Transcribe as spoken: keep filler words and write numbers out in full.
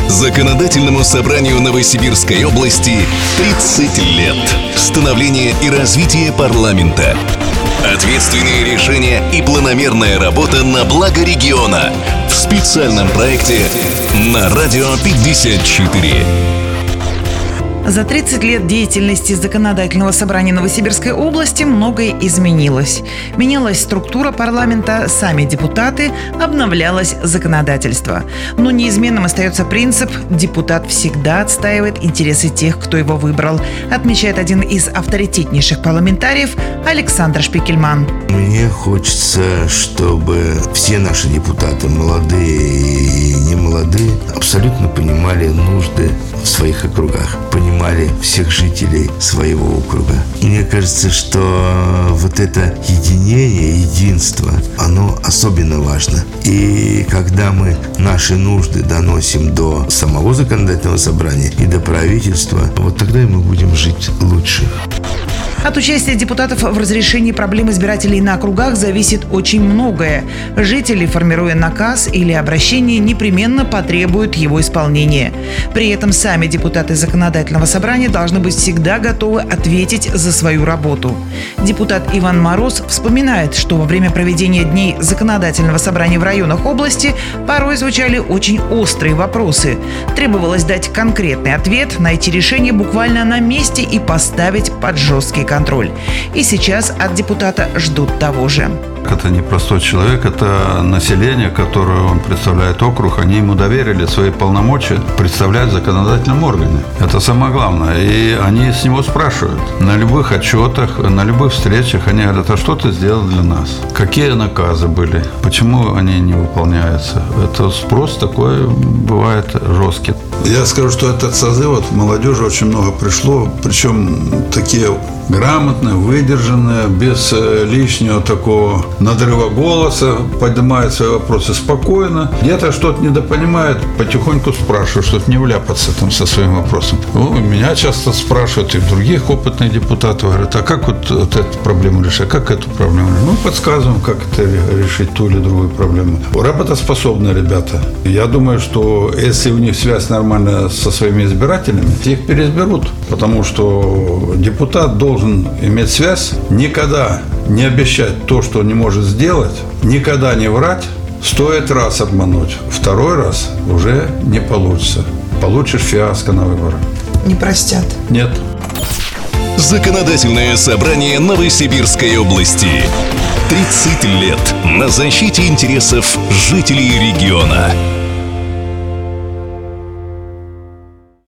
Законодательному собранию Новосибирской области тридцать лет. Становление и развитие парламента. Ответственные решения и планомерная работа на благо региона. В специальном проекте на Радио пятьдесят четыре. За тридцать лет деятельности Законодательного собрания Новосибирской области многое изменилось. Менялась структура парламента, сами депутаты, обновлялось законодательство. Но неизменным остается принцип «депутат всегда отстаивает интересы тех, кто его выбрал», отмечает один из авторитетнейших парламентариев Александр Шпикельман. Мне хочется, чтобы все наши депутаты, молодые и немолодые, абсолютно понимали нужды в своих округах, понимали всех жителей своего округа. Мне кажется, что вот это единение, единство, оно особенно важно. И когда мы наши нужды доносим до самого законодательного собрания и до правительства, вот тогда и мы будем жить лучше. От участия депутатов в разрешении проблем избирателей на округах зависит очень многое. Жители, формируя наказ или обращение, непременно потребуют его исполнения. При этом сами депутаты Законодательного собрания должны быть всегда готовы ответить за свою работу. Депутат Иван Мороз вспоминает, что во время проведения дней Законодательного собрания в районах области порой звучали очень острые вопросы. Требовалось дать конкретный ответ, найти решение буквально на месте и поставить под жесткий контроль. контроль. И сейчас от депутата ждут того же. Это не простой человек, это население, которое он представляет округ. Они ему доверили свои полномочия представлять в законодательном органе. Это самое главное. И они с него спрашивают. На любых отчетах, на любых встречах они говорят: а что ты сделал для нас? Какие наказы были? Почему они не выполняются? Это спрос такой бывает жесткий. Я скажу, что этот созыв от молодежи очень много пришло. Причем такие грамотные, выдержанные, без лишнего такого надрыва голоса, поднимают свои вопросы спокойно. Где-то что-то недопонимает, потихоньку спрашивают, чтобы не вляпаться там со своим вопросом. Ну, меня часто спрашивают, и других опытных депутатов говорят: а как вот, вот эту проблему решить, а как эту проблему решить? Ну, подсказываем, как это решить, ту или другую проблему. Работоспособные ребята. Я думаю, что если у них связь нормальная со своими избирателями, их переизберут, потому что депутат должен иметь связь, никогда не обещать то, что не может сделать, никогда не врать. Стоит раз обмануть, второй раз уже не получится. Получишь фиаско на выборах. Не простят? Нет. Законодательное собрание Новосибирской области. тридцать лет на защите интересов жителей региона.